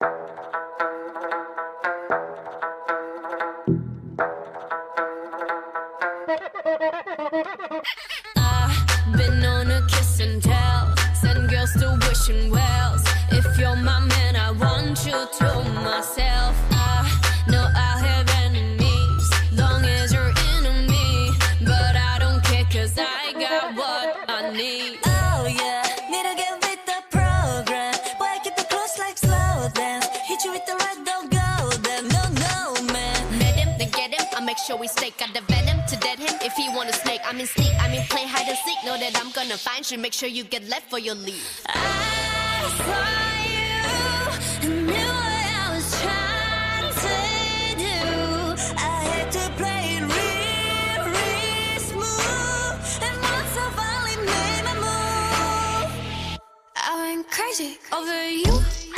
I've been on a kiss and tell, send girls to wishing wells. If you're my man, I want you to myself. I know I'll have enemies, long as you're into me. But I don't care, cause I got what I need. Oh yeah, need to get with the program. Boy, keep it close like slow dance. Hit you with the right, don't go there. No, man. Met him, then get him, I make sure we stake out the venom to dead him. If he wanna snake, I mean sneak, I mean play hide and seek. Know that I'm gonna find you, make sure you get left for your leave. I saw you and knew what I was trying to do. I had to play it real smooth. And once I finally made my move, I went crazy over you.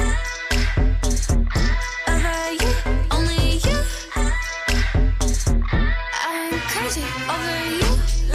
Over you, only you. I went crazy over you.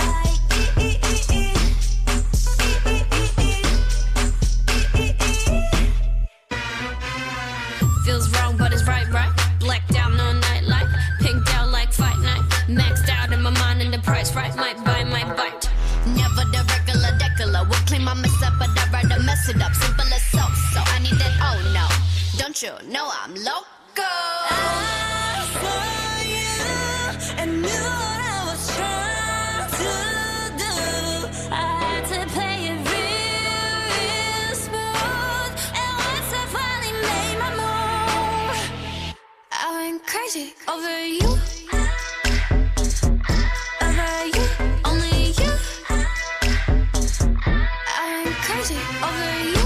Feels wrong, but it's right. Blacked out, no nightlight. Pinked out like fight night. Maxed out in my mind and the price right. Might buy, might bite. Never the regular decular. Would claim I mess up, but I'd rather mess it up. Simple as so I need that, oh no. Don't you know I'm loco? I saw you and knew what I was trying to do. I had to play it real smooth. And once I finally made my move, I went crazy over you. Over you, only you. I went crazy over you.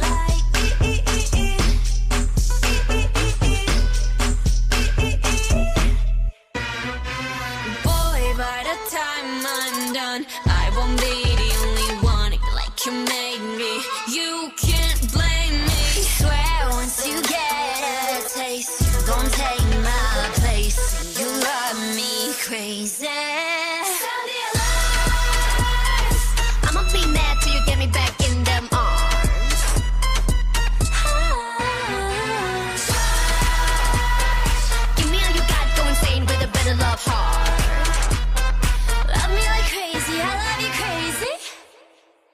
Boy, by the time I'm done, I won't be the only one like you made me. You can't blame me. Swear once you get a taste, you gon' take my place. You love me crazy.